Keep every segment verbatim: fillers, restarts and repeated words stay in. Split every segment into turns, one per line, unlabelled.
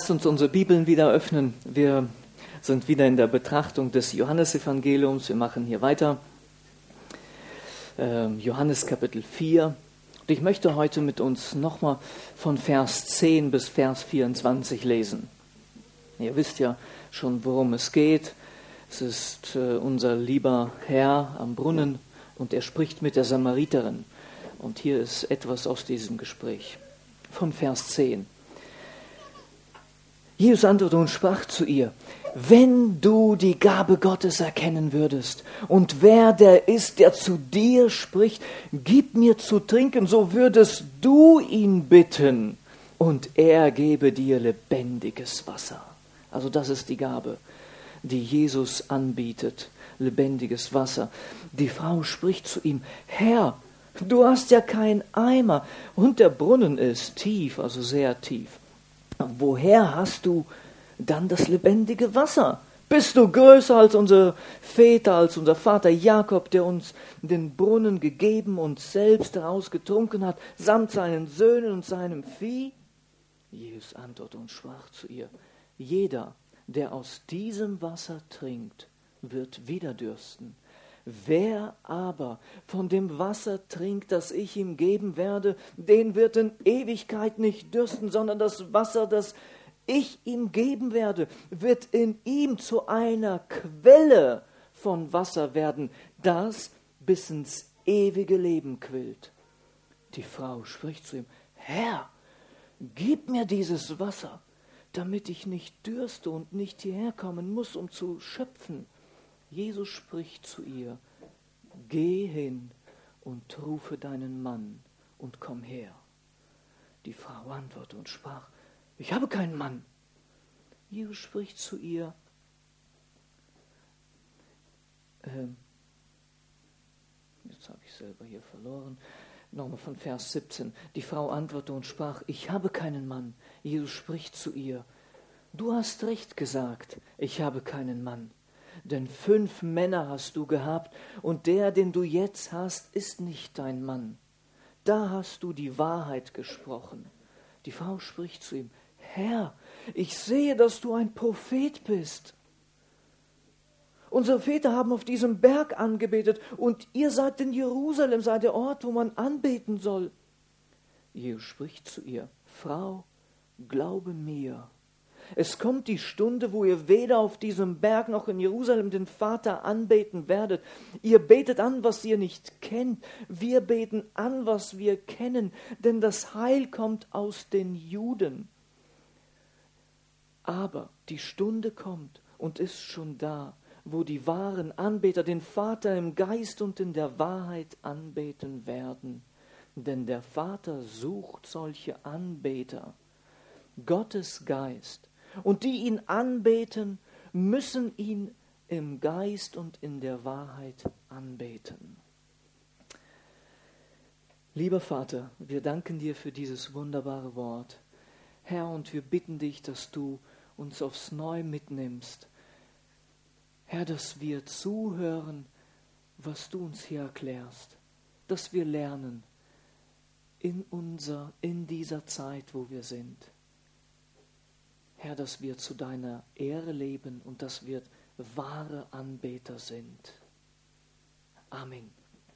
Lasst uns unsere Bibeln wieder öffnen. Wir sind wieder in der Betrachtung des Johannesevangeliums. Wir machen hier weiter. Ähm, Johannes Kapitel vier. Und ich möchte heute mit uns nochmal von Vers zehn bis Vers vierundzwanzig lesen. Ihr wisst ja schon, worum es geht. Es ist äh, unser lieber Herr am Brunnen und er spricht mit der Samariterin. Und hier ist etwas aus diesem Gespräch. Von Vers zehn. Jesus antwortete und sprach zu ihr: Wenn du die Gabe Gottes erkennen würdest und wer der ist, der zu dir spricht, gib mir zu trinken, so würdest du ihn bitten und er gebe dir lebendiges Wasser. Also das ist die Gabe, die Jesus anbietet, lebendiges Wasser. Die Frau spricht zu ihm: Herr, du hast ja keinen Eimer und der Brunnen ist tief, also sehr tief. Woher hast du dann das lebendige Wasser? Bist du größer als unsere Väter, als unser Vater Jakob, der uns den Brunnen gegeben und selbst daraus getrunken hat, samt seinen Söhnen und seinem Vieh? Jesus antwortete und sprach zu ihr: Jeder, der aus diesem Wasser trinkt, wird wieder dürsten. Wer aber von dem Wasser trinkt, das ich ihm geben werde, den wird in Ewigkeit nicht dürsten, sondern das Wasser, das ich ihm geben werde, wird in ihm zu einer Quelle von Wasser werden, das bis ins ewige Leben quillt. Die Frau spricht zu ihm: Herr, gib mir dieses Wasser, damit ich nicht dürste und nicht hierher kommen muss, um zu schöpfen. Jesus spricht zu ihr: Geh hin und rufe deinen Mann und komm her. Die Frau antwortete und sprach: Ich habe keinen Mann. Jesus spricht zu ihr: ähm, Jetzt habe ich selber hier verloren. Nochmal von Vers siebzehn. Die Frau antwortete und sprach: Ich habe keinen Mann. Jesus spricht zu ihr: Du hast recht gesagt, ich habe keinen Mann. Denn fünf Männer hast du gehabt, und der, den du jetzt hast, ist nicht dein Mann. Da hast du die Wahrheit gesprochen. Die Frau spricht zu ihm: Herr, ich sehe, dass du ein Prophet bist. Unsere Väter haben auf diesem Berg angebetet, und ihr seid in Jerusalem, sei der Ort, wo man anbeten soll. Jesus spricht zu ihr: Frau, glaube mir. Es kommt die Stunde, wo ihr weder auf diesem Berg noch in Jerusalem den Vater anbeten werdet. Ihr betet an, was ihr nicht kennt. Wir beten an, was wir kennen, denn das Heil kommt aus den Juden. Aber die Stunde kommt und ist schon da, wo die wahren Anbeter den Vater im Geist und in der Wahrheit anbeten werden. Denn der Vater sucht solche Anbeter. Gottes Geist. Und die ihn anbeten, müssen ihn im Geist und in der Wahrheit anbeten. Lieber Vater, wir danken dir für dieses wunderbare Wort. Herr, und wir bitten dich, dass du uns aufs Neue mitnimmst. Herr, dass wir zuhören, was du uns hier erklärst. Dass wir lernen in unser, in dieser Zeit, wo wir sind. Herr, dass wir zu deiner Ehre leben und dass wir wahre Anbeter sind. Amen.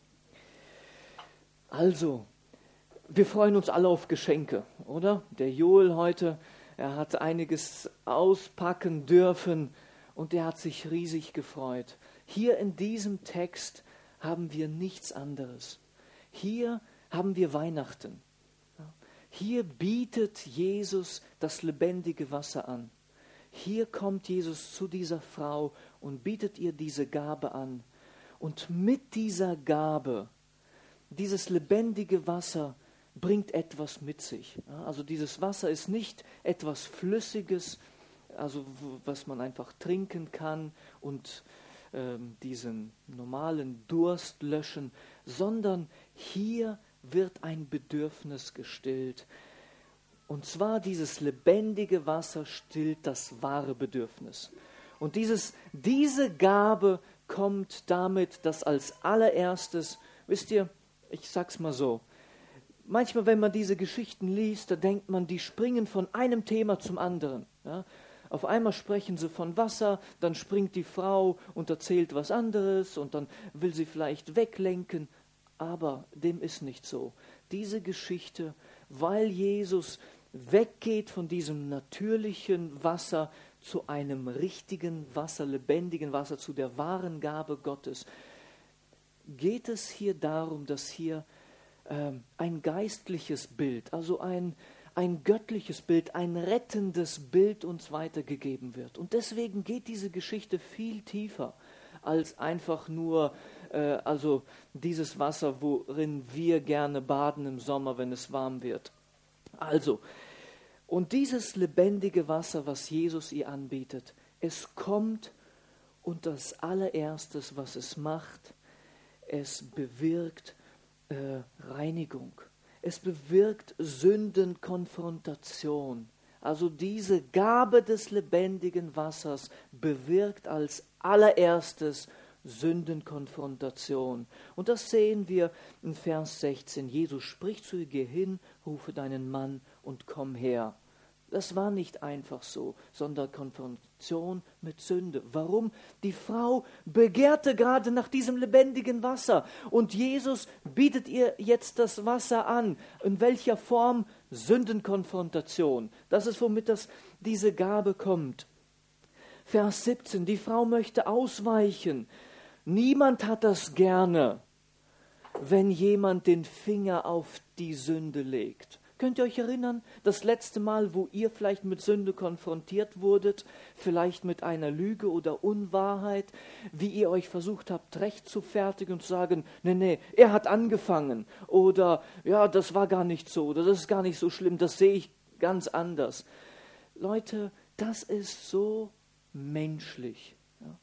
Also, wir freuen uns alle auf Geschenke, oder? Der Joel heute, er hat einiges auspacken dürfen und er hat sich riesig gefreut. Hier in diesem Text haben wir nichts anderes. Hier haben wir Weihnachten. Hier bietet Jesus das lebendige Wasser an. Hier kommt Jesus zu dieser Frau und bietet ihr diese Gabe an. Und mit dieser Gabe, dieses lebendige Wasser, bringt etwas mit sich. Also dieses Wasser ist nicht etwas Flüssiges, also was man einfach trinken kann und ähm, diesen normalen Durst löschen, sondern hier wird ein Bedürfnis gestillt. Und zwar dieses lebendige Wasser stillt das wahre Bedürfnis. Und dieses, diese Gabe kommt damit, dass als allererstes, wisst ihr, ich sag's mal so, manchmal, wenn man diese Geschichten liest, da denkt man, die springen von einem Thema zum anderen. Ja? Auf einmal sprechen sie von Wasser, dann springt die Frau und erzählt was anderes und dann will sie vielleicht weglenken. Aber dem ist nicht so. Diese Geschichte, weil Jesus weggeht von diesem natürlichen Wasser zu einem richtigen Wasser, lebendigen Wasser, zu der wahren Gabe Gottes, geht es hier darum, dass hier äh, ein geistliches Bild, also ein, ein göttliches Bild, ein rettendes Bild uns weitergegeben wird. Und deswegen geht diese Geschichte viel tiefer als einfach nur äh, also dieses Wasser, worin wir gerne baden im Sommer, wenn es warm wird. Also, und dieses lebendige Wasser, was Jesus ihr anbietet, es kommt und das allererstes, was es macht, es bewirkt äh, Reinigung. Es bewirkt Sündenkonfrontation. Also diese Gabe des lebendigen Wassers bewirkt als allererstes Sündenkonfrontation. Und das sehen wir in Vers sechzehn. Jesus spricht zu ihr, geh hin, rufe deinen Mann und komm her. Das war nicht einfach so, sondern Konfrontation mit Sünde. Warum? Die Frau begehrte gerade nach diesem lebendigen Wasser und Jesus bietet ihr jetzt das Wasser an. In welcher Form? Sündenkonfrontation. Das ist, womit das, diese Gabe kommt. Vers siebzehn, die Frau möchte ausweichen. Niemand hat das gerne, wenn jemand den Finger auf die Sünde legt. Könnt ihr euch erinnern, das letzte Mal, wo ihr vielleicht mit Sünde konfrontiert wurdet, vielleicht mit einer Lüge oder Unwahrheit, wie ihr euch versucht habt, recht zu fertigen und zu sagen, nee, nee, er hat angefangen oder ja, das war gar nicht so oder das ist gar nicht so schlimm, das sehe ich ganz anders. Leute, das ist so menschlich. Ja.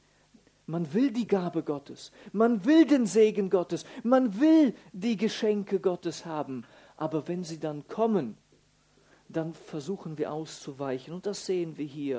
Man will die Gabe Gottes, man will den Segen Gottes, man will die Geschenke Gottes haben. Aber wenn sie dann kommen, dann versuchen wir auszuweichen. Und das sehen wir hier.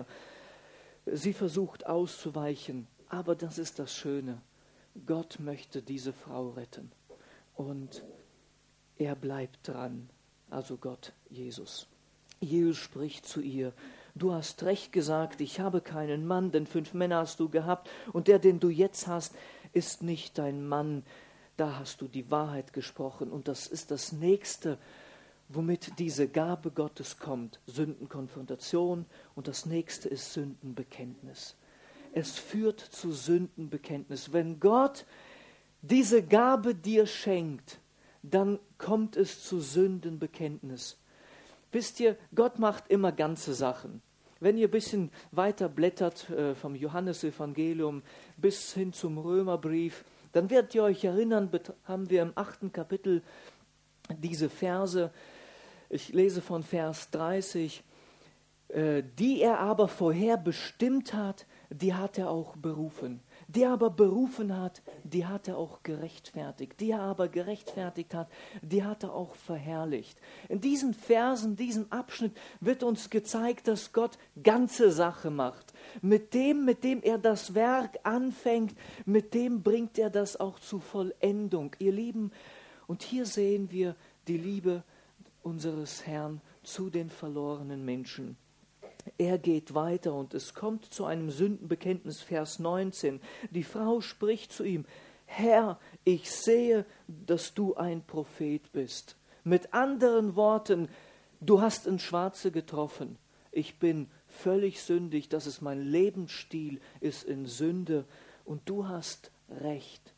Sie versucht auszuweichen. Aber das ist das Schöne. Gott möchte diese Frau retten. Und er bleibt dran. Also Gott, Jesus. Jesus spricht zu ihr. Du hast recht gesagt, ich habe keinen Mann, denn fünf Männer hast du gehabt. Und der, den du jetzt hast, ist nicht dein Mann. Da hast du die Wahrheit gesprochen und das ist das Nächste, womit diese Gabe Gottes kommt. Sündenkonfrontation und das Nächste ist Sündenbekenntnis. Es führt zu Sündenbekenntnis. Wenn Gott diese Gabe dir schenkt, dann kommt es zu Sündenbekenntnis. Wisst ihr, Gott macht immer ganze Sachen. Wenn ihr ein bisschen weiter blättert äh, vom Johannesevangelium bis hin zum Römerbrief, dann werdet ihr euch erinnern, haben wir im achten Kapitel diese Verse, ich lese von Vers dreißig, äh, die er aber vorher bestimmt hat, die hat er auch berufen. Die er aber berufen hat, die hat er auch gerechtfertigt. Die er aber gerechtfertigt hat, die hat er auch verherrlicht. In diesen Versen, diesem Abschnitt wird uns gezeigt, dass Gott ganze Sache macht. Mit dem, mit dem er das Werk anfängt, mit dem bringt er das auch zu Vollendung. Ihr Lieben, und hier sehen wir die Liebe unseres Herrn zu den verlorenen Menschen. Er geht weiter und es kommt zu einem Sündenbekenntnis, Vers neunzehn. Die Frau spricht zu ihm, Herr, ich sehe, dass du ein Prophet bist. Mit anderen Worten, du hast ins Schwarze getroffen. Ich bin völlig sündig, das ist mein Lebensstil, ist in Sünde und du hast Recht.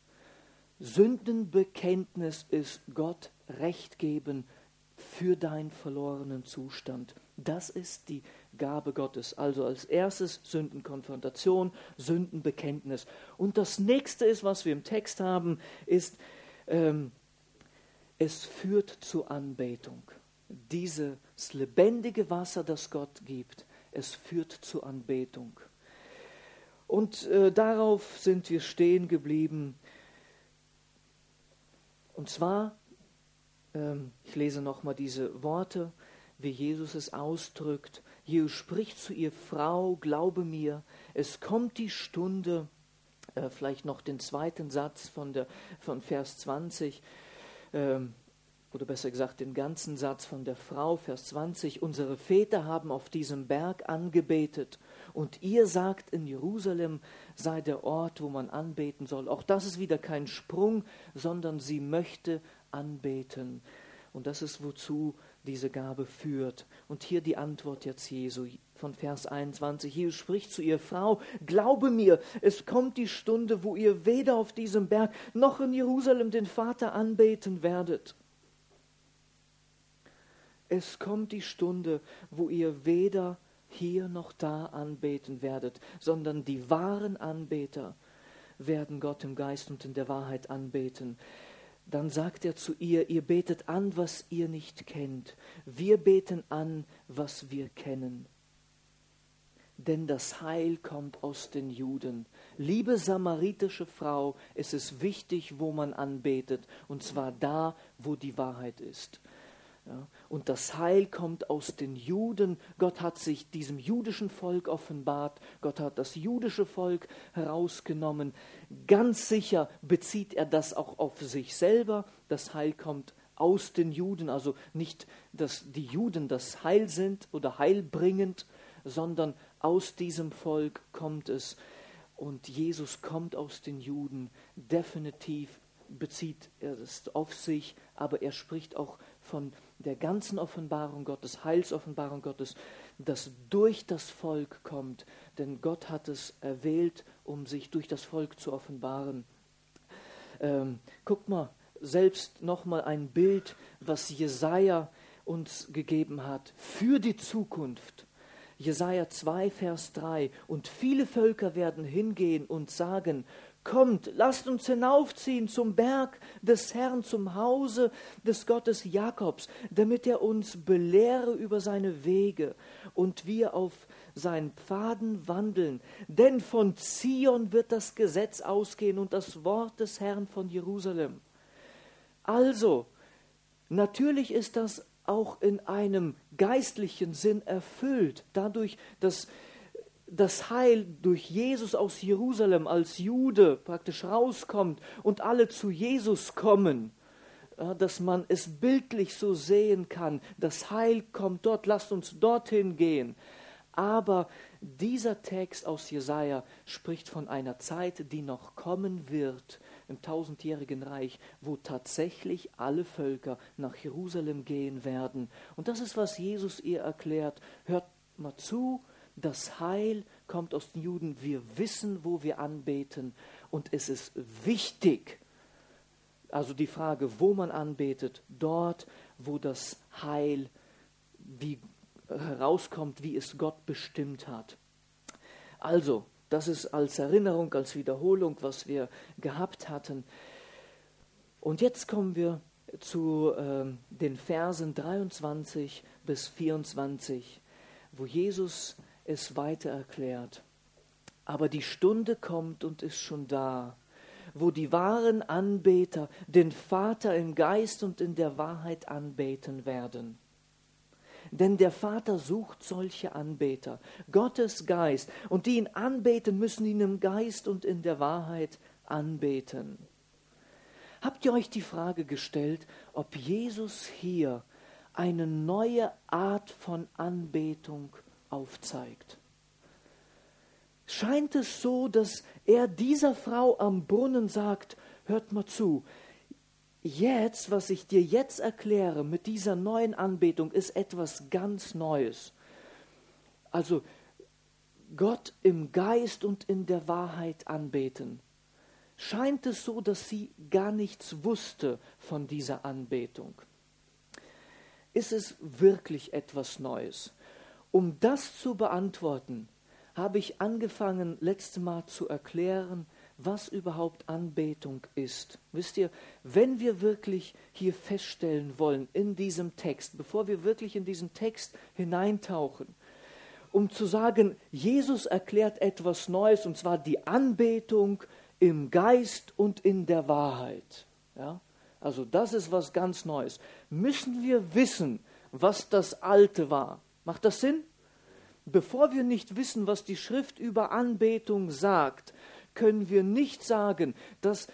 Sündenbekenntnis ist Gott Recht geben für deinen verlorenen Zustand. Das ist die Gabe Gottes. Also als erstes Sündenkonfrontation, Sündenbekenntnis. Und das nächste ist, was wir im Text haben, ist, ähm, es führt zur Anbetung. Dieses lebendige Wasser, das Gott gibt, es führt zur Anbetung. Und äh, darauf sind wir stehen geblieben. Und zwar, ähm, ich lese nochmal diese Worte, wie Jesus es ausdrückt. Jesus spricht zu ihr, Frau, glaube mir, es kommt die Stunde, äh, vielleicht noch den zweiten Satz von, der, von Vers zwanzig, ähm, oder besser gesagt den ganzen Satz von der Frau, Vers zwanzig, unsere Väter haben auf diesem Berg angebetet und ihr sagt, in Jerusalem sei der Ort, wo man anbeten soll. Auch das ist wieder kein Sprung, sondern sie möchte anbeten. Und das ist, wozu diese Gabe führt. Und hier die Antwort jetzt Jesu von Vers einundzwanzig. Jesus spricht zu ihr: Frau, glaube mir, es kommt die Stunde, wo ihr weder auf diesem Berg noch in Jerusalem den Vater anbeten werdet. Es kommt die Stunde, wo ihr weder hier noch da anbeten werdet, sondern die wahren Anbeter werden Gott im Geist und in der Wahrheit anbeten. Dann sagt er zu ihr: Ihr betet an, was ihr nicht kennt. Wir beten an, was wir kennen. Denn das Heil kommt aus den Juden. Liebe samaritische Frau, es ist wichtig, wo man anbetet, und zwar da, wo die Wahrheit ist. Ja, und das Heil kommt aus den Juden. Gott hat sich diesem jüdischen Volk offenbart. Gott hat das jüdische Volk herausgenommen. Ganz sicher bezieht er das auch auf sich selber. Das Heil kommt aus den Juden. Also nicht, dass die Juden das Heil sind oder heilbringend, sondern aus diesem Volk kommt es. Und Jesus kommt aus den Juden. Definitiv bezieht er es auf sich, aber er spricht auch von der ganzen Offenbarung Gottes, Heilsoffenbarung Gottes, das durch das Volk kommt, denn Gott hat es erwählt, um sich durch das Volk zu offenbaren. Ähm, guck mal, selbst nochmal ein Bild, was Jesaja uns gegeben hat für die Zukunft. Jesaja zwei, Vers drei: Und viele Völker werden hingehen und sagen: Kommt, lasst uns hinaufziehen zum Berg des Herrn, zum Hause des Gottes Jakobs, damit er uns belehre über seine Wege und wir auf seinen Pfaden wandeln. Denn von Zion wird das Gesetz ausgehen und das Wort des Herrn von Jerusalem. Also, natürlich ist das auch in einem geistlichen Sinn erfüllt, dadurch, dass das Heil durch Jesus aus Jerusalem als Jude praktisch rauskommt und alle zu Jesus kommen, dass man es bildlich so sehen kann. Das Heil kommt dort, lasst uns dorthin gehen. Aber dieser Text aus Jesaja spricht von einer Zeit, die noch kommen wird, im tausendjährigen Reich, wo tatsächlich alle Völker nach Jerusalem gehen werden. Und das ist, was Jesus ihr erklärt. Hört mal zu. Das Heil kommt aus den Juden. Wir wissen, wo wir anbeten. Und es ist wichtig, also die Frage, wo man anbetet, dort, wo das Heil wie herauskommt, wie es Gott bestimmt hat. Also, das ist als Erinnerung, als Wiederholung, was wir gehabt hatten. Und jetzt kommen wir zu äh, den Versen dreiundzwanzig bis vierundzwanzig, wo Jesus es weiter erklärt. Aber die Stunde kommt und ist schon da, wo die wahren Anbeter den Vater im Geist und in der Wahrheit anbeten werden. Denn der Vater sucht solche Anbeter, Gottes Geist, und die ihn anbeten, müssen ihn im Geist und in der Wahrheit anbeten. Habt ihr euch die Frage gestellt, ob Jesus hier eine neue Art von Anbetung aufzeigt? Scheint es so, dass er dieser Frau am Brunnen sagt: Hört mal zu, jetzt, was ich dir jetzt erkläre mit dieser neuen Anbetung, ist etwas ganz Neues. Also Gott im Geist und in der Wahrheit anbeten. Scheint es so, dass sie gar nichts wusste von dieser Anbetung? Ist es wirklich etwas Neues? Um das zu beantworten, habe ich angefangen, letztes Mal zu erklären, was überhaupt Anbetung ist. Wisst ihr, wenn wir wirklich hier feststellen wollen in diesem Text, bevor wir wirklich in diesen Text hineintauchen, um zu sagen, Jesus erklärt etwas Neues, und zwar die Anbetung im Geist und in der Wahrheit. Ja? Also das ist was ganz Neues. Müssen wir wissen, was das Alte war. Macht das Sinn? Bevor wir nicht wissen, was die Schrift über Anbetung sagt, können wir nicht sagen, dass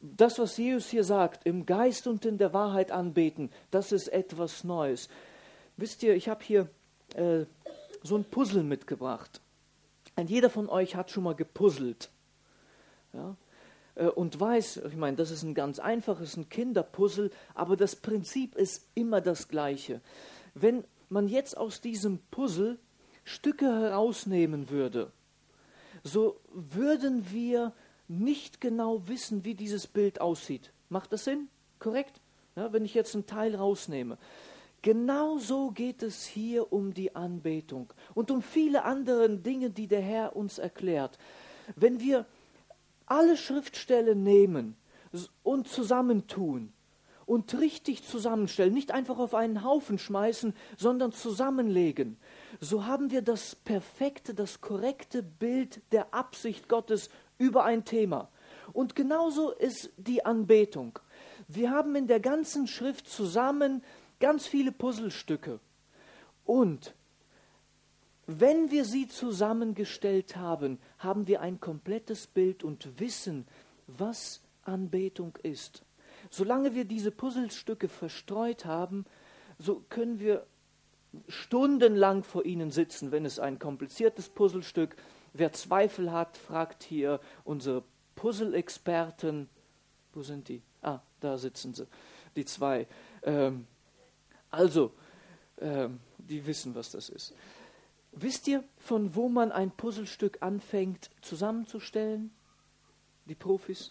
das, was Jesus hier sagt, im Geist und in der Wahrheit anbeten, das ist etwas Neues. Wisst ihr, ich habe hier äh, so ein Puzzle mitgebracht. Und jeder von euch hat schon mal gepuzzelt. Ja? Äh, und weiß, ich meine, das ist ein ganz einfaches, ein Kinderpuzzle, aber das Prinzip ist immer das Gleiche. Wenn man jetzt aus diesem Puzzle Stücke herausnehmen würde, so würden wir nicht genau wissen, wie dieses Bild aussieht. Macht das Sinn? Korrekt? Ja, wenn ich jetzt einen Teil rausnehme. Genauso geht es hier um die Anbetung und um viele andere Dinge, die der Herr uns erklärt. Wenn wir alle Schriftstellen nehmen und zusammentun und richtig zusammenstellen, nicht einfach auf einen Haufen schmeißen, sondern zusammenlegen, so haben wir das perfekte, das korrekte Bild der Absicht Gottes über ein Thema. Und genauso ist die Anbetung. Wir haben in der ganzen Schrift zusammen ganz viele Puzzlestücke. Und wenn wir sie zusammengestellt haben, haben wir ein komplettes Bild und wissen, was Anbetung ist. Solange wir diese Puzzlestücke verstreut haben, so können wir stundenlang vor ihnen sitzen, wenn es ein kompliziertes Puzzlestück. Wer Zweifel hat, fragt hier unsere Puzzle-Experten. Wo sind die? Ah, da sitzen sie, die zwei. Ähm, also, ähm, die wissen, was das ist. Wisst ihr, von wo man ein Puzzlestück anfängt zusammenzustellen? Die Profis?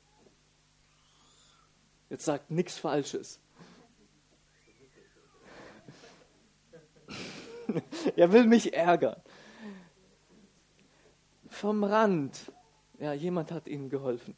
Jetzt sagt nichts Falsches. Er will mich ärgern. Vom Rand. Ja, jemand hat Ihnen geholfen.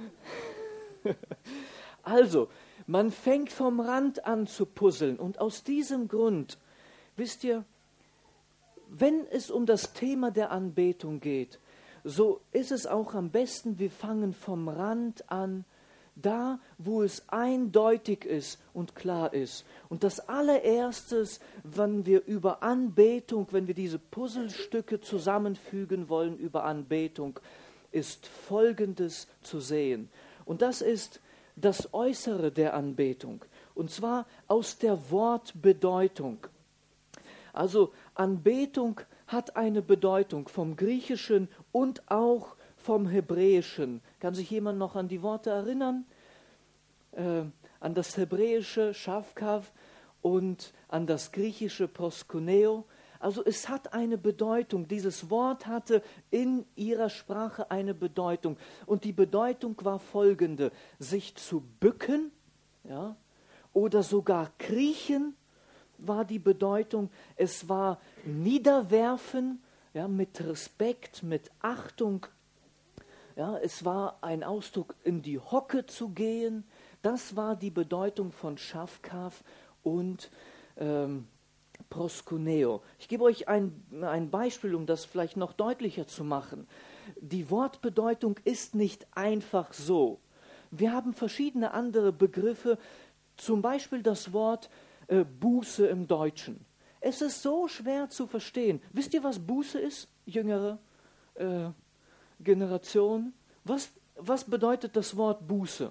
Also, man fängt vom Rand an zu puzzeln. Und aus diesem Grund, wisst ihr, wenn es um das Thema der Anbetung geht, so ist es auch am besten, wir fangen vom Rand an, da, wo es eindeutig ist und klar ist. Und das allererstes, wenn wir über Anbetung, wenn wir diese Puzzlestücke zusammenfügen wollen über Anbetung, ist Folgendes zu sehen. Und das ist das Äußere der Anbetung. Und zwar aus der Wortbedeutung. Also Anbetung hat eine Bedeutung vom Griechischen und auch vom Hebräischen. Kann sich jemand noch an die Worte erinnern? Äh, an das hebräische Schafkav und an das griechische Proskuneo. Also es hat eine Bedeutung. Dieses Wort hatte in ihrer Sprache eine Bedeutung. Und die Bedeutung war folgende: sich zu bücken, ja, oder sogar kriechen war die Bedeutung. Es war niederwerfen, ja, mit Respekt, mit Achtung. Ja, es war ein Ausdruck, in die Hocke zu gehen. Das war die Bedeutung von Schafkav und ähm, Proskuneo. Ich gebe euch ein, ein Beispiel, um das vielleicht noch deutlicher zu machen. Die Wortbedeutung ist nicht einfach so. Wir haben verschiedene andere Begriffe, zum Beispiel das Wort äh, Buße im Deutschen. Es ist so schwer zu verstehen. Wisst ihr, was Buße ist, jüngere äh, Generation? Was, was bedeutet das Wort Buße?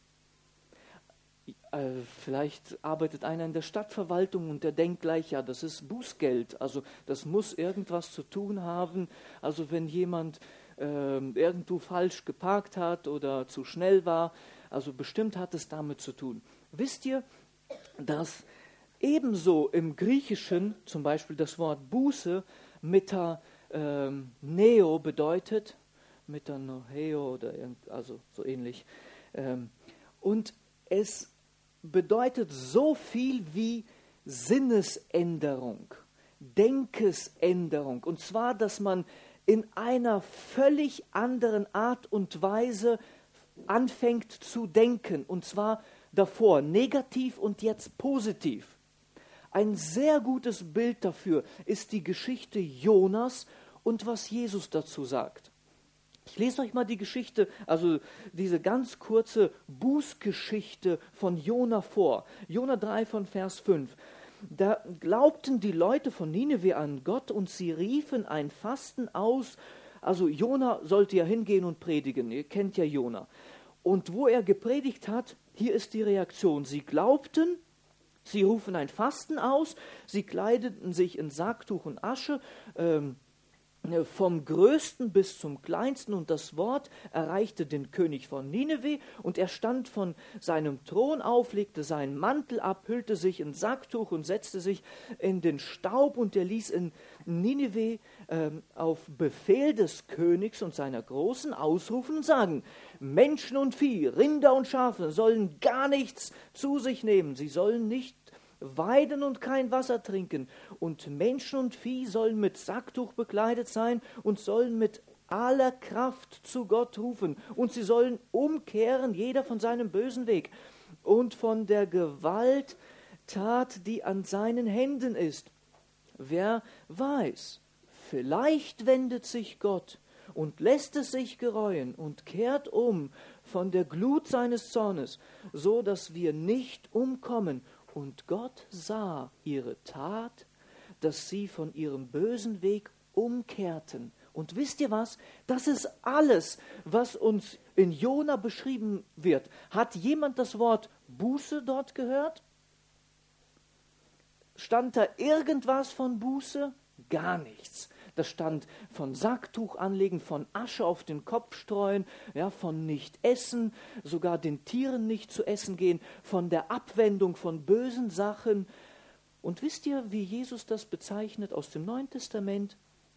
Äh, vielleicht arbeitet einer in der Stadtverwaltung und der denkt gleich, ja, das ist Bußgeld. Also das muss irgendwas zu tun haben. Also wenn jemand äh, irgendwo falsch geparkt hat oder zu schnell war, also bestimmt hat es damit zu tun. Wisst ihr, dass ebenso im Griechischen zum Beispiel das Wort Buße Meta ähm, Neo bedeutet, Metanoheo oder irgend, also so ähnlich. Ähm, und es bedeutet so viel wie Sinnesänderung, Denkesänderung. Und zwar, dass man in einer völlig anderen Art und Weise anfängt zu denken. Und zwar davor negativ und jetzt positiv. Ein sehr gutes Bild dafür ist die Geschichte Jonas und was Jesus dazu sagt. Ich lese euch mal die Geschichte, also diese ganz kurze Bußgeschichte von Jona vor. Jona drei von Vers fünf. Da glaubten die Leute von Nineve an Gott und sie riefen ein Fasten aus. Also Jona sollte ja hingehen und predigen, ihr kennt ja Jona. Und wo er gepredigt hat, hier ist die Reaktion. Sie glaubten, sie rufen ein Fasten aus, sie kleideten sich in Sacktuch und Asche, ähm, vom Größten bis zum Kleinsten, und das Wort erreichte den König von Nineveh, und er stand von seinem Thron auf, legte seinen Mantel ab, hüllte sich in Sacktuch und setzte sich in den Staub, und er ließ in Nineveh äh, auf Befehl des Königs und seiner Großen ausrufen und sagen: Menschen und Vieh, Rinder und Schafe sollen gar nichts zu sich nehmen, sie sollen nicht weiden und kein Wasser trinken, und Menschen und Vieh sollen mit Sacktuch bekleidet sein und sollen mit aller Kraft zu Gott rufen, und sie sollen umkehren, jeder von seinem bösen Weg und von der Gewalttat, die an seinen Händen ist. Wer weiß, vielleicht wendet sich Gott und lässt es sich gereuen und kehrt um von der Glut seines Zornes, so dass wir nicht umkommen. Und Gott sah ihre Tat, dass sie von ihrem bösen Weg umkehrten. Und wisst ihr was? Das ist alles, was uns in Jona beschrieben wird. Hat jemand das Wort Buße dort gehört? Stand da irgendwas von Buße? Gar nichts. Da stand von Sacktuch anlegen, von Asche auf den Kopf streuen, ja, von nicht essen, sogar den Tieren nicht zu essen gehen, von der Abwendung von bösen Sachen. Und wisst ihr, wie Jesus das bezeichnet aus dem Neuen Testament?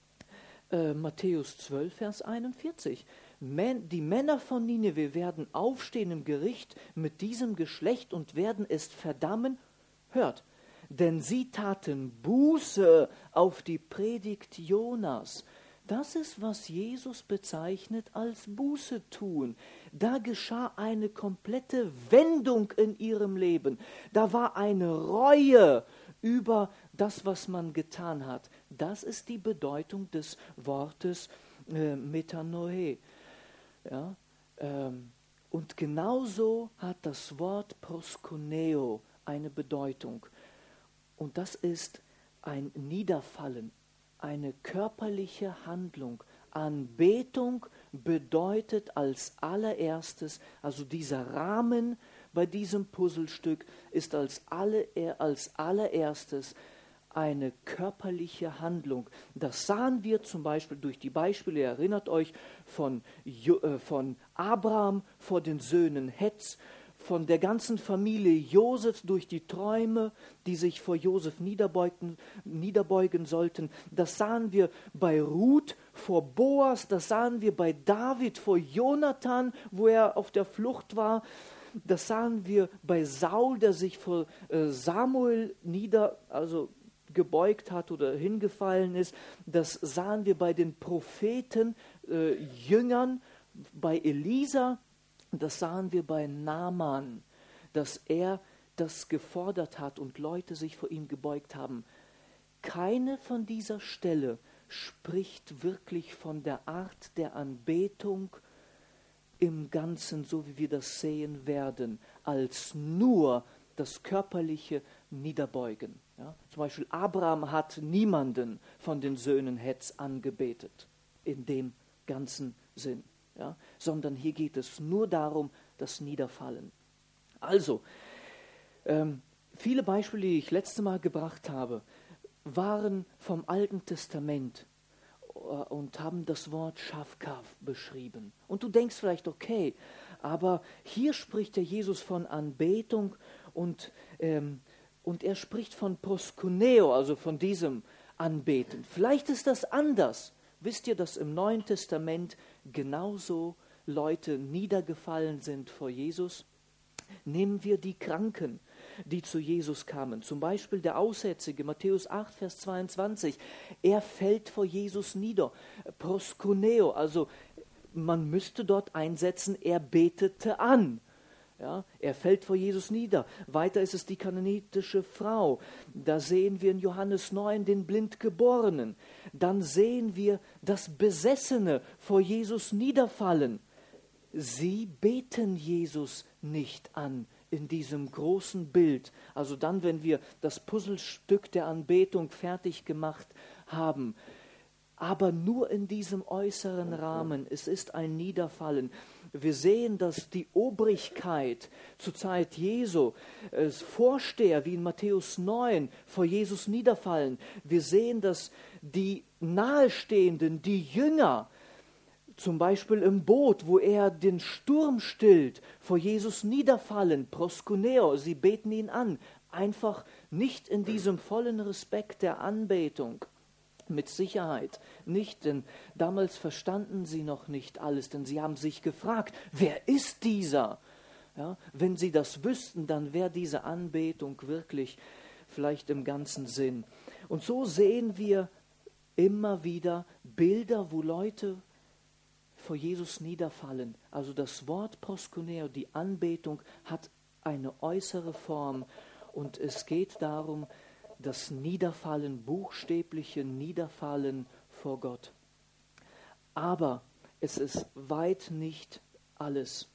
Äh, Matthäus zwölf, Vers einundvierzig. Men, die Männer von Nineveh werden aufstehen im Gericht mit diesem Geschlecht und werden es verdammen. Hört, denn sie taten Buße auf die Predigt Jonas. Das ist, was Jesus bezeichnet als Buße tun. Da geschah eine komplette Wendung in ihrem Leben. Da war eine Reue über das, was man getan hat. Das ist die Bedeutung des Wortes äh, Metanoe. Ja, ähm, und genauso hat das Wort proskuneo eine Bedeutung. Und das ist ein Niederfallen, eine körperliche Handlung. Anbetung bedeutet als allererstes, also dieser Rahmen bei diesem Puzzlestück ist als, alle, als allererstes eine körperliche Handlung. Das sahen wir zum Beispiel durch die Beispiele, ihr erinnert euch, von, von Abraham vor den Söhnen Hetz, von der ganzen Familie Josef durch die Träume, die sich vor Josef niederbeugen, niederbeugen sollten. Das sahen wir bei Ruth vor Boas, das sahen wir bei David vor Jonathan, wo er auf der Flucht war. Das sahen wir bei Saul, der sich vor äh, Samuel nieder, also gebeugt hat oder hingefallen ist. Das sahen wir bei den Propheten, äh, Jüngern, bei Elisa. Das sahen wir bei Naaman, dass er das gefordert hat und Leute sich vor ihm gebeugt haben. Keine von dieser Stelle spricht wirklich von der Art der Anbetung im Ganzen, so wie wir das sehen werden, als nur das körperliche Niederbeugen. Ja? Zum Beispiel Abraham hat niemanden von den Söhnen Hetz angebetet, in dem ganzen Sinn. Ja, sondern hier geht es nur darum, das Niederfallen. Also, ähm, viele Beispiele, die ich letztes Mal gebracht habe, waren vom Alten Testament äh, und haben das Wort Schafkaf beschrieben. Und du denkst vielleicht, okay, aber hier spricht der Jesus von Anbetung und, ähm, und er spricht von proskuneo, also von diesem Anbeten. Vielleicht ist das anders. Wisst ihr, dass im Neuen Testament genauso Leute niedergefallen sind vor Jesus? Nehmen wir die Kranken, die zu Jesus kamen. Zum Beispiel der Aussätzige, Matthäus acht, Vers zweiundzwanzig. Er fällt vor Jesus nieder. Proskuneo, also man müsste dort einsetzen, er betete an. Ja, er fällt vor Jesus nieder. Weiter ist es die kananitische Frau. Da sehen wir in Johannes neun den Blindgeborenen. Dann sehen wir das Besessene vor Jesus niederfallen. Sie beten Jesus nicht an in diesem großen Bild. Also dann, wenn wir das Puzzlestück der Anbetung fertig gemacht haben. Aber nur in diesem äußeren Rahmen. Es ist ein Niederfallen. Wir sehen, dass die Obrigkeit zur Zeit Jesu, äh, Vorsteher wie in Matthäus neun vor Jesus niederfallen. Wir sehen, dass die Nahestehenden, die Jünger, zum Beispiel im Boot, wo er den Sturm stillt, vor Jesus niederfallen, proskuneo, sie beten ihn an, einfach nicht in diesem vollen Respekt der Anbetung. Mit Sicherheit nicht, denn damals verstanden sie noch nicht alles, denn sie haben sich gefragt, wer ist dieser? Ja, wenn sie das wüssten, dann wäre diese Anbetung wirklich vielleicht im ganzen Sinn. Und so sehen wir immer wieder Bilder, wo Leute vor Jesus niederfallen. Also das Wort proskuneo, die Anbetung, hat eine äußere Form und es geht darum, das Niederfallen, buchstäbliche Niederfallen vor Gott. Aber es ist weit nicht alles.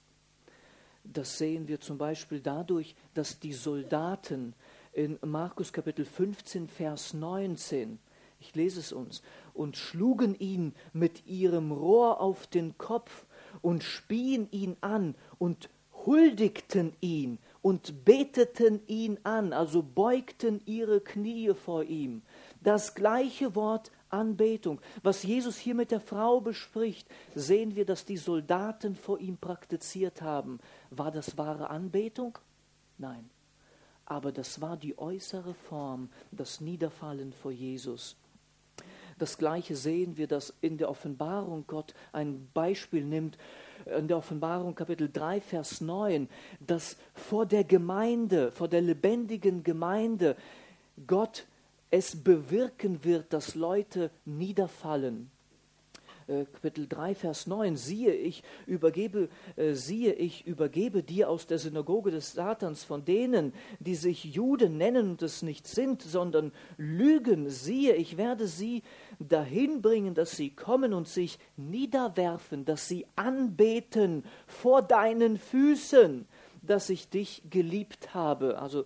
Das sehen wir zum Beispiel dadurch, dass die Soldaten in Markus Kapitel fünfzehn, Vers neunzehn, ich lese es uns, und schlugen ihn mit ihrem Rohr auf den Kopf und spien ihn an und huldigten ihn und beteten ihn an, also beugten ihre Knie vor ihm. Das gleiche Wort Anbetung, was Jesus hier mit der Frau bespricht, sehen wir, dass die Soldaten vor ihm praktiziert haben. War das wahre Anbetung? Nein. Aber das war die äußere Form, das Niederfallen vor Jesus. Das Gleiche sehen wir, dass in der Offenbarung Gott ein Beispiel nimmt, in der Offenbarung Kapitel drei, Vers neun, dass vor der Gemeinde, vor der lebendigen Gemeinde Gott es bewirken wird, dass Leute niederfallen. Kapitel drei, Vers neun, siehe, ich übergebe, äh, siehe, ich übergebe dir aus der Synagoge des Satans von denen, die sich Juden nennen und es nicht sind, sondern lügen. Siehe, ich werde sie dahin bringen, dass sie kommen und sich niederwerfen, dass sie anbeten vor deinen Füßen, dass ich dich geliebt habe. Also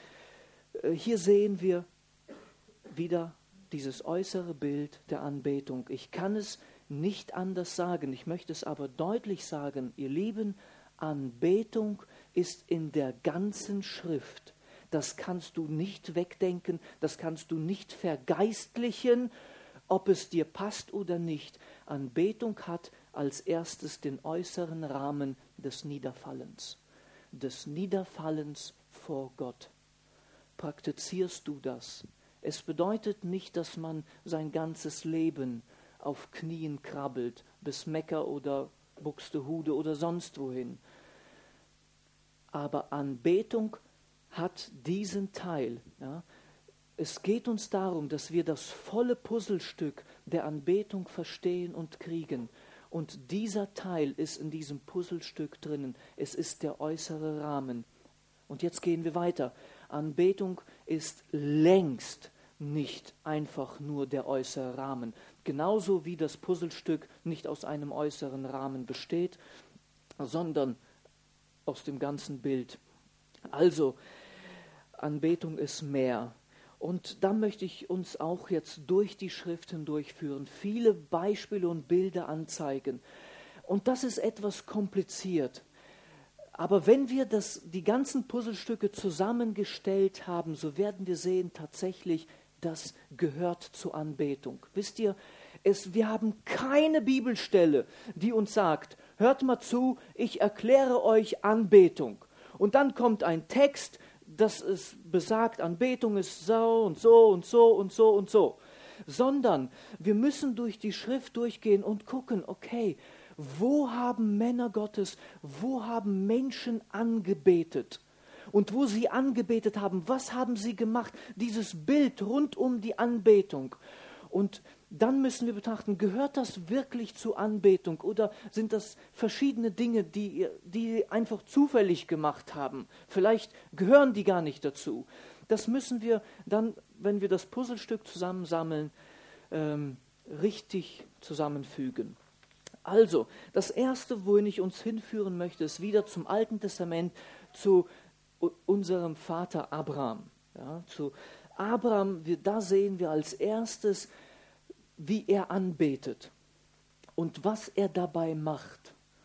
äh, hier sehen wir wieder dieses äußere Bild der Anbetung. Ich kann es nicht anders sagen, ich möchte es aber deutlich sagen, ihr Lieben, Anbetung ist in der ganzen Schrift. Das kannst du nicht wegdenken, das kannst du nicht vergeistlichen, ob es dir passt oder nicht. Anbetung hat als erstes den äußeren Rahmen des Niederfallens, des Niederfallens vor Gott. Praktizierst du das? Es bedeutet nicht, dass man sein ganzes Leben auf Knien krabbelt, bis Mekka oder Buxtehude oder sonst wohin. Aber Anbetung hat diesen Teil. Ja. Es geht uns darum, dass wir das volle Puzzlestück der Anbetung verstehen und kriegen. Und dieser Teil ist in diesem Puzzlestück drinnen. Es ist der äußere Rahmen. Und jetzt gehen wir weiter. Anbetung ist längst nicht einfach nur der äußere Rahmen. Genauso wie das Puzzlestück nicht aus einem äußeren Rahmen besteht, sondern aus dem ganzen Bild. Also, Anbetung ist mehr. Und da möchte ich uns auch jetzt durch die Schriften durchführen, viele Beispiele und Bilder anzeigen. Und das ist etwas kompliziert. Aber wenn wir das, die ganzen Puzzlestücke zusammengestellt haben, so werden wir sehen, tatsächlich, das gehört zur Anbetung. Wisst ihr, es, wir haben keine Bibelstelle, die uns sagt, hört mal zu, ich erkläre euch Anbetung. Und dann kommt ein Text, das es besagt, Anbetung ist so und so und so und so und so. Sondern wir müssen durch die Schrift durchgehen und gucken, okay, wo haben Männer Gottes, wo haben Menschen angebetet? Und wo sie angebetet haben, was haben sie gemacht? Dieses Bild rund um die Anbetung. Und dann müssen wir betrachten, gehört das wirklich zur Anbetung oder sind das verschiedene Dinge, die die einfach zufällig gemacht haben? Vielleicht gehören die gar nicht dazu. Das müssen wir dann, wenn wir das Puzzlestück zusammensammeln, ähm, richtig zusammenfügen. Also, das Erste, wohin ich uns hinführen möchte, ist wieder zum Alten Testament, zu unserem Vater Abraham. Ja, zu Abraham, wir, da sehen wir als erstes, wie er anbetet und was er dabei macht.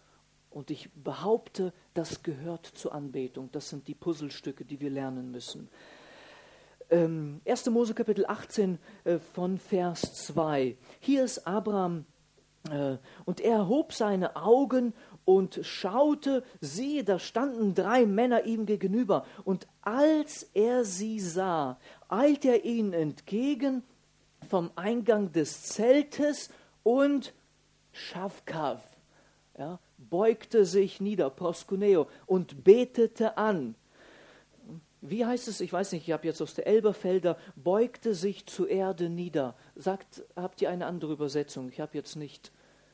Und ich behaupte, das gehört zur Anbetung. Das sind die Puzzlestücke, die wir lernen müssen. Ähm, erster Mose Kapitel achtzehn äh, von Vers zwei. Hier ist Abraham äh, und er erhob seine Augen und schaute, siehe, da standen drei Männer ihm gegenüber. Und als er sie sah, eilte er ihnen entgegen vom Eingang des Zeltes und Schafkav, ja, beugte sich nieder, proskuneo, und betete an. Wie heißt es? Ich weiß nicht, ich habe jetzt aus der Elberfelder, beugte sich zur Erde nieder. Sagt, habt ihr eine andere Übersetzung? Ich habe jetzt nicht.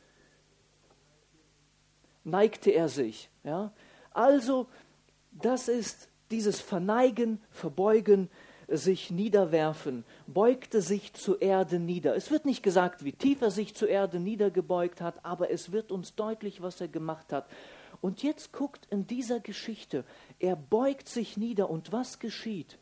Neigte er sich. Ja? Also, das ist dieses Verneigen, Verbeugen, sich niederwerfen, beugte sich zur Erde nieder. Es wird nicht gesagt, wie tief er sich zur Erde niedergebeugt hat, aber es wird uns deutlich, was er gemacht hat. Und jetzt guckt in dieser Geschichte, er beugt sich nieder und was geschieht?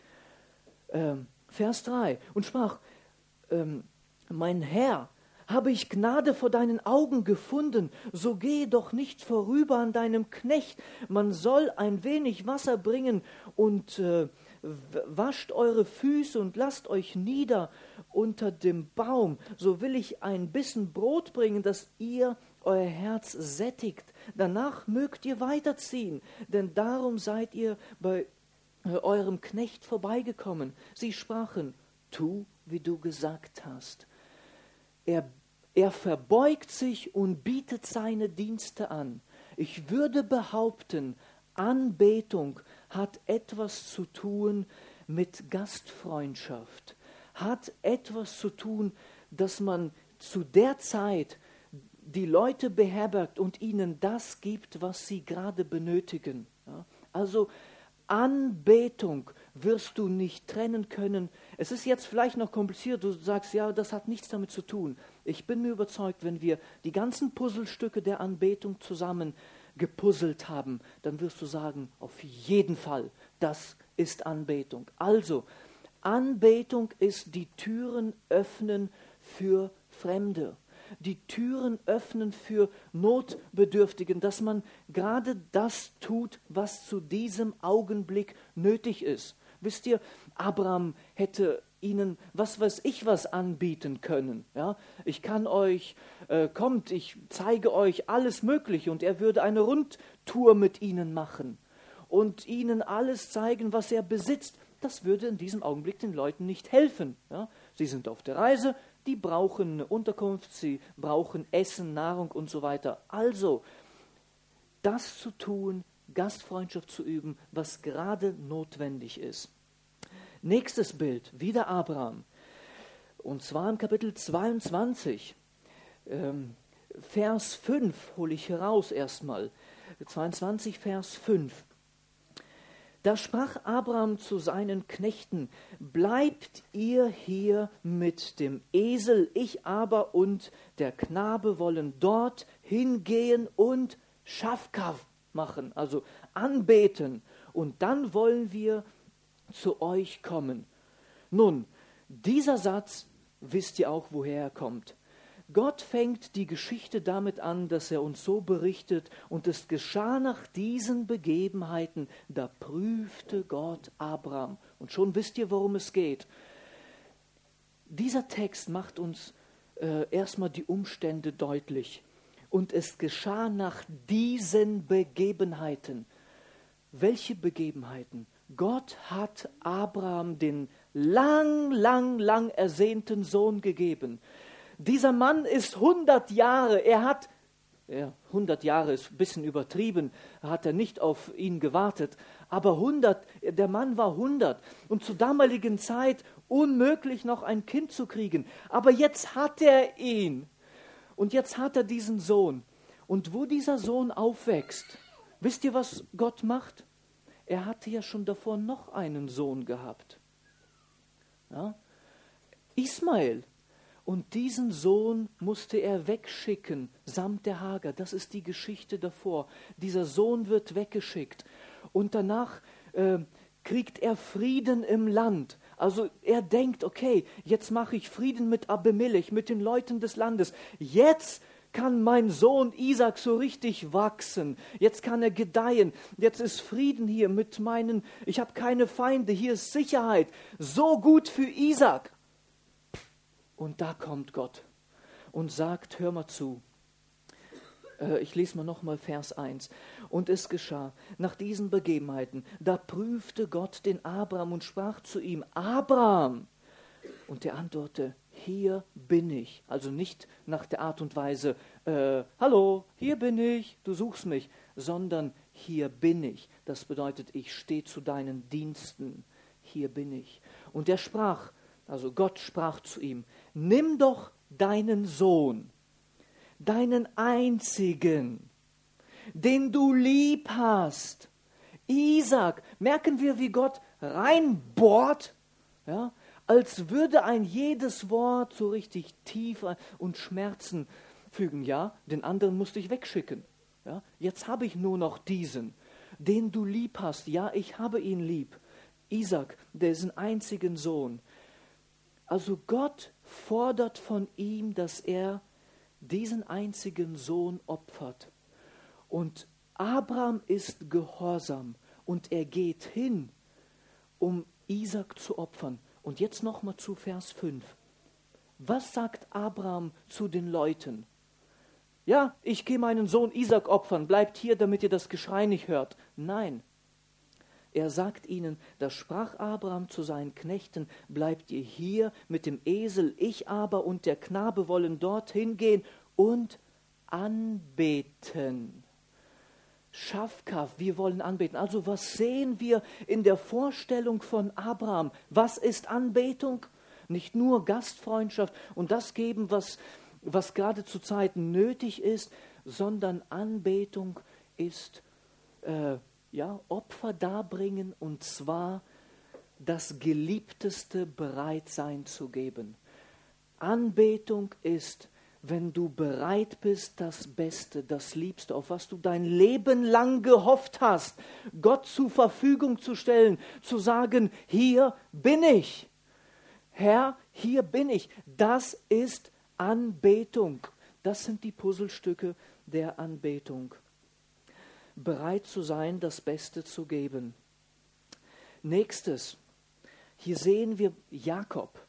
Ähm, Vers drei, und sprach, ähm, mein Herr, habe ich Gnade vor deinen Augen gefunden, so gehe doch nicht vorüber an deinem Knecht, man soll ein wenig Wasser bringen und äh, wascht eure Füße und lasst euch nieder unter dem Baum, so will ich ein Bissen Brot bringen, dass ihr euer Herz sättigt. Danach mögt ihr weiterziehen, denn darum seid ihr bei eurem Knecht vorbeigekommen. Sie sprachen, tu, wie du gesagt hast. Er, er verbeugt sich und bietet seine Dienste an. Ich würde behaupten, Anbetung hat etwas zu tun mit Gastfreundschaft, hat etwas zu tun, dass man zu der Zeit die Leute beherbergt und ihnen das gibt, was sie gerade benötigen. Ja? Also Anbetung wirst du nicht trennen können. Es ist jetzt vielleicht noch kompliziert, du sagst, ja, das hat nichts damit zu tun. Ich bin mir überzeugt, wenn wir die ganzen Puzzlestücke der Anbetung zusammen gepuzzelt haben, dann wirst du sagen, auf jeden Fall, das ist Anbetung. Also, Anbetung ist die Türen öffnen für Fremde. Die Türen öffnen für Notbedürftigen, dass man gerade das tut, was zu diesem Augenblick nötig ist. Wisst ihr, Abraham hätte ihnen, was weiß ich, was anbieten können. Ja? Ich kann euch, äh, kommt, ich zeige euch alles Mögliche und er würde eine Rundtour mit ihnen machen und ihnen alles zeigen, was er besitzt. Das würde in diesem Augenblick den Leuten nicht helfen. Ja? Sie sind auf der Reise, die brauchen eine Unterkunft, sie brauchen Essen, Nahrung und so weiter. Also, das zu tun, Gastfreundschaft zu üben, was gerade notwendig ist. Nächstes Bild, wieder Abraham. Und zwar im Kapitel zweiundzwanzig, ähm, Vers fünf hole ich heraus erstmal. zweiundzwanzig, Vers fünf. Da sprach Abraham zu seinen Knechten, bleibt ihr hier mit dem Esel, ich aber und der Knabe wollen dort hingehen und Schafkav machen, also anbeten, und dann wollen wir zu euch kommen. Nun, dieser Satz, wisst ihr auch, woher er kommt. Gott fängt die Geschichte damit an, dass er uns so berichtet, und es geschah nach diesen Begebenheiten, da prüfte Gott Abraham. Und schon wisst ihr, worum es geht. Dieser Text macht uns äh, erstmal die Umstände deutlich. Und es geschah nach diesen Begebenheiten. Welche Begebenheiten? Gott hat Abraham den lang, lang, lang ersehnten Sohn gegeben. Dieser Mann ist hundert Jahre, er hat, ja, hundert Jahre ist ein bisschen übertrieben, hat er nicht auf ihn gewartet, aber hundert, der Mann war hundert und zur damaligen Zeit unmöglich noch ein Kind zu kriegen, aber jetzt hat er ihn und jetzt hat er diesen Sohn. Und wo dieser Sohn aufwächst, wisst ihr, was Gott macht? Er hatte ja schon davor noch einen Sohn gehabt. Ja? Ismael. Und diesen Sohn musste er wegschicken, samt der Hagar. Das ist die Geschichte davor. Dieser Sohn wird weggeschickt. Und danach äh, kriegt er Frieden im Land. Also er denkt, okay, jetzt mache ich Frieden mit Abimelech, mit den Leuten des Landes. Jetzt kann mein Sohn Isaac so richtig wachsen. Jetzt kann er gedeihen. Jetzt ist Frieden hier mit meinen, ich habe keine Feinde, hier ist Sicherheit. So gut für Isaac. Und da kommt Gott und sagt, hör mal zu. Ich lese mal nochmal Vers eins. Und es geschah, nach diesen Begebenheiten, da prüfte Gott den Abraham und sprach zu ihm, Abraham! Und er antwortete, hier bin ich. Also nicht nach der Art und Weise, äh, hallo, hier bin ich, du suchst mich, sondern hier bin ich. Das bedeutet, ich stehe zu deinen Diensten, hier bin ich. Und er sprach, also Gott sprach zu ihm, nimm doch deinen Sohn, deinen einzigen, den du lieb hast, Isaac. Merken wir, wie Gott reinbohrt, ja, als würde ein jedes Wort so richtig tief und Schmerzen fügen. Ja, den anderen musste ich wegschicken. Ja, jetzt habe ich nur noch diesen, den du lieb hast. Ja, ich habe ihn lieb. Isaac, dessen einzigen Sohn. Also Gott fordert von ihm, dass er diesen einzigen Sohn opfert. Und Abraham ist gehorsam und er geht hin, um Isaac zu opfern. Und jetzt nochmal zu Vers fünf. Was sagt Abraham zu den Leuten? Ja, ich gehe meinen Sohn Isaac opfern, bleibt hier, damit ihr das Geschrei nicht hört. Nein. Er sagt ihnen, da sprach Abraham zu seinen Knechten, bleibt ihr hier mit dem Esel, ich aber und der Knabe wollen dorthin gehen und anbeten. Schafkaf, wir wollen anbeten. Also was sehen wir in der Vorstellung von Abraham? Was ist Anbetung? Nicht nur Gastfreundschaft und das geben, was, was gerade zur Zeit nötig ist, sondern Anbetung ist äh, ja, Opfer darbringen, und zwar das Geliebteste bereit sein zu geben. Anbetung ist, wenn du bereit bist, das Beste, das Liebste, auf was du dein Leben lang gehofft hast, Gott zur Verfügung zu stellen, zu sagen, hier bin ich. Herr, hier bin ich. Das ist Anbetung. Das sind die Puzzlestücke der Anbetung. Bereit zu sein, das Beste zu geben. Nächstes, hier sehen wir Jakob.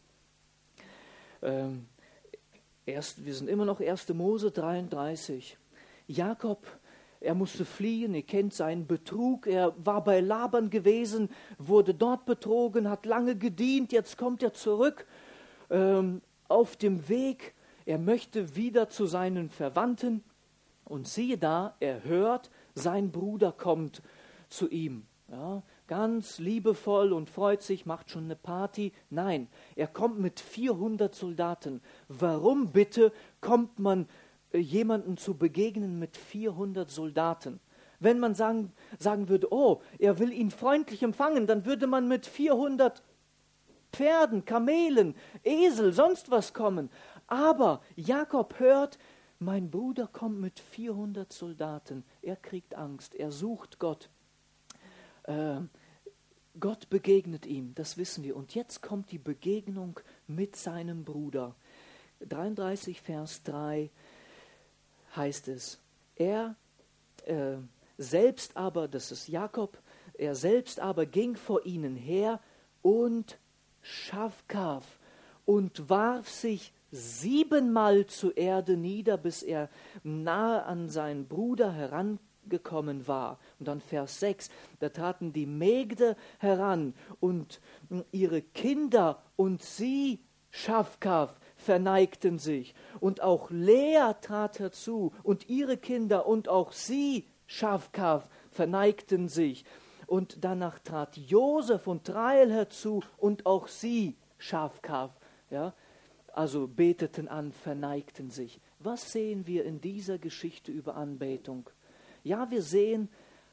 Ähm, erst, wir sind immer noch erster Mose dreiunddreißig. Jakob, er musste fliehen, ihr kennt seinen Betrug, er war bei Laban gewesen, wurde dort betrogen, hat lange gedient, jetzt kommt er zurück ähm, auf dem Weg, er möchte wieder zu seinen Verwandten und siehe da, er hört, sein Bruder kommt zu ihm, ja, ganz liebevoll und freut sich, macht schon eine Party. Nein, er kommt mit vierhundert Soldaten. Warum bitte kommt man äh, jemandem zu begegnen mit vierhundert Soldaten? Wenn man sagen, sagen würde, oh, er will ihn freundlich empfangen, dann würde man mit vierhundert Pferden, Kamelen, Esel, sonst was kommen. Aber Jakob hört, mein Bruder kommt mit vierhundert Soldaten. Er kriegt Angst, er sucht Gott. Äh, Gott begegnet ihm, das wissen wir. Und jetzt kommt die Begegnung mit seinem Bruder. dreiunddreißig, Vers drei heißt es, er äh, selbst aber, das ist Jakob, er selbst aber ging vor ihnen her und Schafkaf und warf sich siebenmal zur Erde nieder, bis er nahe an seinen Bruder herangekommen war. Und dann Vers sechs, da traten die Mägde heran und ihre Kinder und sie, Schafkaf, verneigten sich. Und auch Lea trat herzu und ihre Kinder und auch sie, Schafkaf, verneigten sich. Und danach trat Josef und Rahel herzu und auch sie, Schafkaf, ja, also beteten an, verneigten sich. Was sehen wir in dieser Geschichte über Anbetung? Ja, wir sehen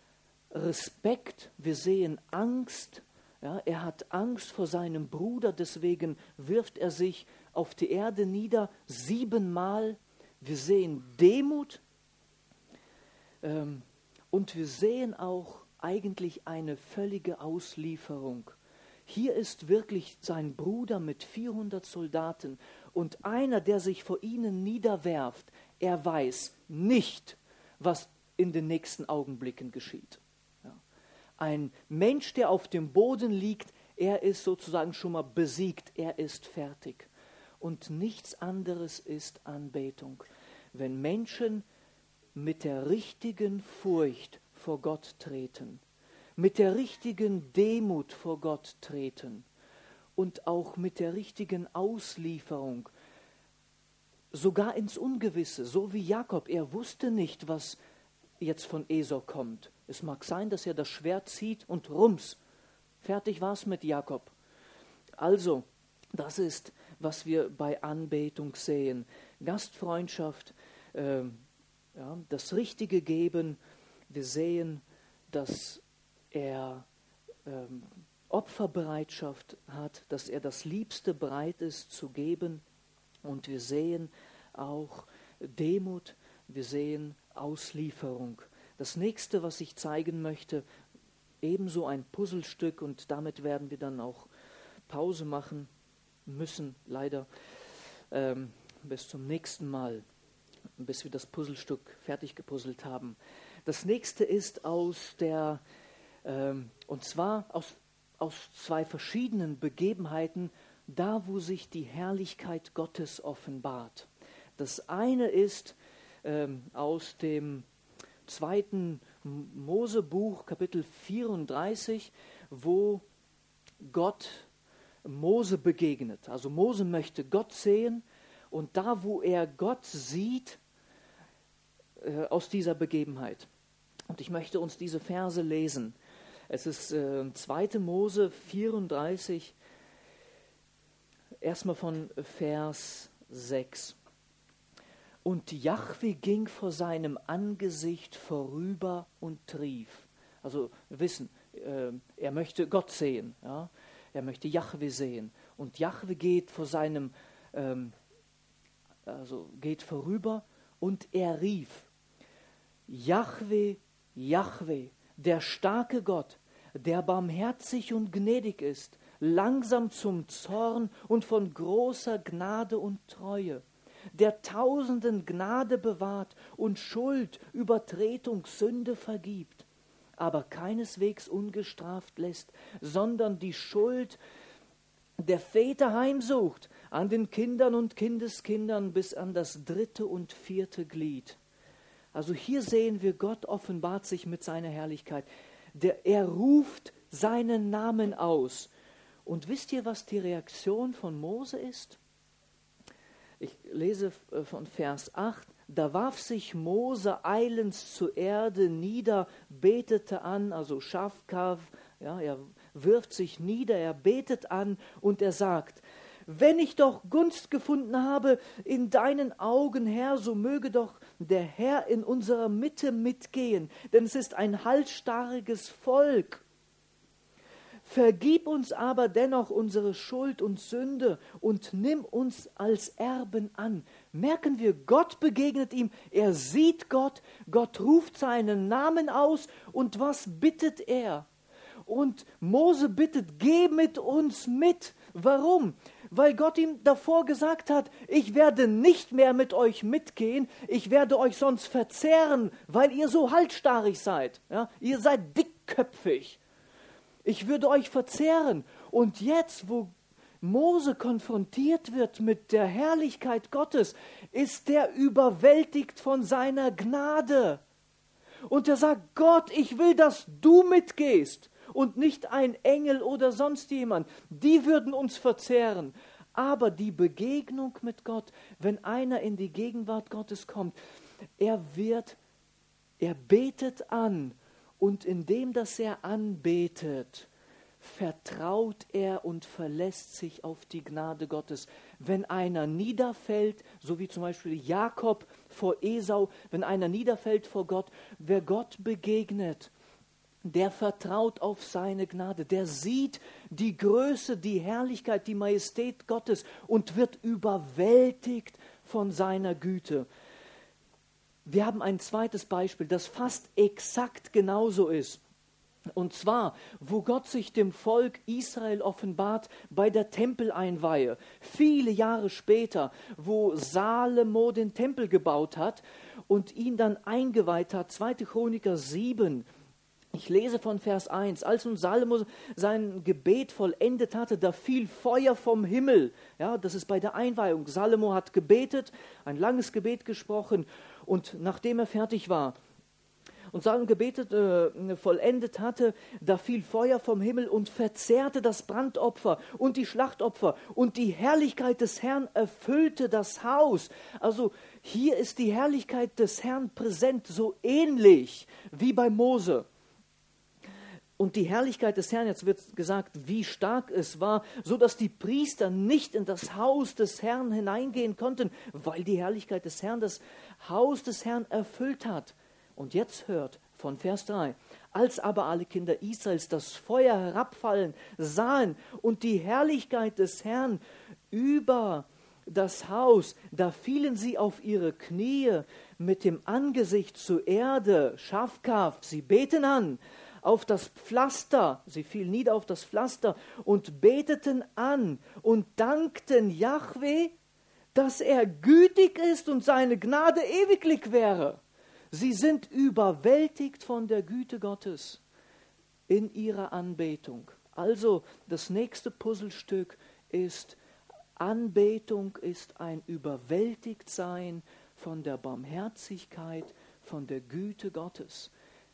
Respekt, wir sehen Angst. Ja, er hat Angst vor seinem Bruder, deswegen wirft er sich auf die Erde nieder, siebenmal. Wir sehen Demut ähm, und wir sehen auch eigentlich eine völlige Auslieferung. Hier ist wirklich sein Bruder mit vierhundert Soldaten und einer, der sich vor ihnen niederwerft. er weiß nicht, was in den nächsten Augenblicken geschieht. Ja. Ein Mensch, der auf dem Boden liegt, er ist sozusagen schon mal besiegt, er ist fertig. Und nichts anderes ist Anbetung. Wenn Menschen mit der richtigen Furcht vor Gott treten, mit der richtigen Demut vor Gott treten und auch mit der richtigen Auslieferung, sogar ins Ungewisse, so wie Jakob, er wusste nicht, was jetzt von Esau kommt. Es mag sein, dass er das Schwert zieht und rums, fertig war's mit Jakob. Also, das ist, was wir bei Anbetung sehen. Gastfreundschaft, äh, ja, das richtige Geben. Wir sehen, dass er ähm, Opferbereitschaft hat, dass er das Liebste bereit ist zu geben. Und wir sehen auch Demut, wir sehen Auslieferung. Das nächste, was ich zeigen möchte, ebenso ein Puzzlestück, und damit werden wir dann auch Pause machen müssen, leider, ähm, bis zum nächsten Mal, bis wir das Puzzlestück fertig gepuzzelt haben. Das nächste ist aus der, ähm, und zwar aus, aus zwei verschiedenen Begebenheiten, da wo sich die Herrlichkeit Gottes offenbart. Das eine ist ähm, aus dem zweiten Mosebuch, Kapitel vierunddreißig, wo Gott Mose begegnet. Also Mose möchte Gott sehen, und da wo er Gott sieht, äh, aus dieser Begebenheit. Und ich möchte uns diese Verse lesen. Es ist äh, zweite Mose vierunddreißig, erstmal von Vers sechs. Und Jahwe ging vor seinem Angesicht vorüber und rief. Also wir wissen, äh, er möchte Gott sehen, ja? Er möchte Jahwe sehen. Und Jahwe geht vor seinem, ähm, also geht vorüber, und er rief: Jahwe, Jahwe, der starke Gott, der barmherzig und gnädig ist, langsam zum Zorn und von großer Gnade und Treue, der Tausenden Gnade bewahrt und Schuld, Übertretung, Sünde vergibt, aber keineswegs ungestraft lässt, sondern die Schuld der Väter heimsucht an den Kindern und Kindeskindern bis an das dritte und vierte Glied. Also hier sehen wir, Gott offenbart sich mit seiner Herrlichkeit. Der, er ruft seinen Namen aus. Und wisst ihr, was die Reaktion von Mose ist? Ich lese von Vers acht. Da warf sich Mose eilends zur Erde nieder, betete an, also Schafkaf, ja, er wirft sich nieder, er betet an und er sagt: Wenn ich doch Gunst gefunden habe in deinen Augen, Herr, so möge doch der Herr in unserer Mitte mitgehen, denn es ist ein halsstarriges Volk. Vergib uns aber dennoch unsere Schuld und Sünde und nimm uns als Erben an. Merken wir, Gott begegnet ihm, er sieht Gott, Gott ruft seinen Namen aus, und was bittet er? Und Mose bittet: Geh mit uns mit. Warum? Weil Gott ihm davor gesagt hat: Ich werde nicht mehr mit euch mitgehen, ich werde euch sonst verzehren, weil ihr so halsstarrig seid. Ja? Ihr seid dickköpfig. Ich würde euch verzehren. Und jetzt, wo Mose konfrontiert wird mit der Herrlichkeit Gottes, ist er überwältigt von seiner Gnade. Und er sagt: Gott, ich will, dass du mitgehst und nicht ein Engel oder sonst jemand. Die würden uns verzehren. Aber die Begegnung mit Gott, wenn einer in die Gegenwart Gottes kommt, er wird, er betet an. Und indem, dass er anbetet, vertraut er und verlässt sich auf die Gnade Gottes. Wenn einer niederfällt, so wie zum Beispiel Jakob vor Esau, wenn einer niederfällt vor Gott, wer Gott begegnet, der vertraut auf seine Gnade, der sieht die Größe, die Herrlichkeit, die Majestät Gottes und wird überwältigt von seiner Güte. Wir haben ein zweites Beispiel, das fast exakt genauso ist. Und zwar, wo Gott sich dem Volk Israel offenbart bei der Tempeleinweihe. Viele Jahre später, wo Salomo den Tempel gebaut hat und ihn dann eingeweiht hat. zweite Chroniker sieben. Ich lese von Vers eins. Als nun Salomo sein Gebet vollendet hatte, da fiel Feuer vom Himmel. Ja, das ist bei der Einweihung. Salomo hat gebetet, ein langes Gebet gesprochen, und nachdem er fertig war und sein Gebet äh, vollendet hatte, da fiel Feuer vom Himmel und verzehrte das Brandopfer und die Schlachtopfer, und die Herrlichkeit des Herrn erfüllte das Haus. Also hier ist die Herrlichkeit des Herrn präsent, so ähnlich wie bei Mose. Und die Herrlichkeit des Herrn, jetzt wird gesagt, wie stark es war, so dass die Priester nicht in das Haus des Herrn hineingehen konnten, weil die Herrlichkeit des Herrn das Haus des Herrn erfüllt hat. Und jetzt hört von Vers drei. Als aber alle Kinder Israels das Feuer herabfallen sahen und die Herrlichkeit des Herrn über das Haus, da fielen sie auf ihre Knie mit dem Angesicht zur Erde, Schafkaf, sie beten an, auf das Pflaster, sie fielen nieder auf das Pflaster und beteten an und dankten Jahwe, dass er gütig ist und seine Gnade ewiglich wäre. Sie sind überwältigt von der Güte Gottes in ihrer Anbetung. Also das nächste Puzzlestück ist, Anbetung ist ein Überwältigtsein von der Barmherzigkeit, von der Güte Gottes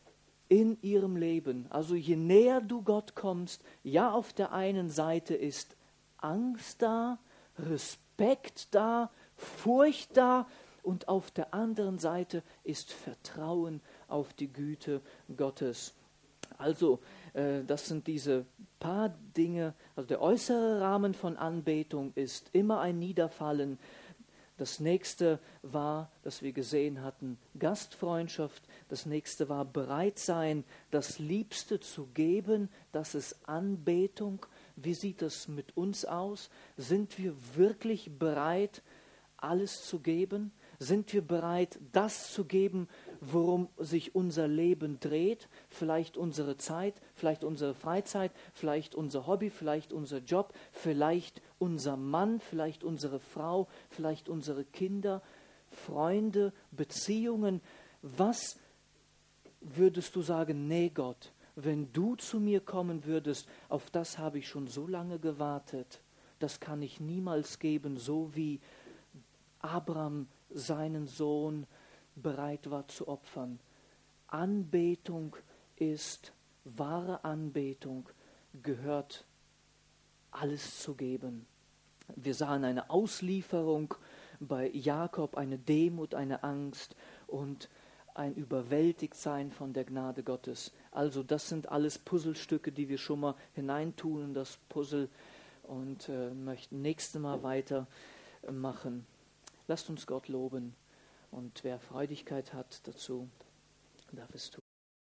in ihrem Leben. Also je näher du Gott kommst, ja, auf der einen Seite ist Angst da, Respekt da, Furcht da, und auf der anderen Seite ist Vertrauen auf die Güte Gottes. Also, äh, das sind diese paar Dinge. Also der äußere Rahmen von Anbetung ist immer ein Niederfallen. Das nächste war, das wir gesehen hatten, Gastfreundschaft. Das nächste war Bereitsein, das Liebste zu geben. Das ist Anbetung. Wie sieht es mit uns aus? Sind wir wirklich bereit, alles zu geben? Sind wir bereit, das zu geben, worum sich unser Leben dreht? Vielleicht unsere Zeit, vielleicht unsere Freizeit, vielleicht unser Hobby, vielleicht unser Job, vielleicht unser Mann, vielleicht unsere Frau, vielleicht unsere Kinder, Freunde, Beziehungen. Was würdest du sagen, nee Gott, wenn du zu mir kommen würdest, auf das habe ich schon so lange gewartet, das kann ich niemals geben, so wie Abraham seinen Sohn bereit war zu opfern. Anbetung ist, wahre Anbetung gehört alles zu geben. Wir sahen eine Auslieferung bei Jakob, eine Demut, eine Angst und ein Überwältigtsein von der Gnade Gottes. Also das sind alles Puzzlestücke, die wir schon mal hineintun in das Puzzle, und äh, möchten nächstes Mal weitermachen. Lasst uns Gott loben, und wer Freudigkeit hat dazu, darf es tun.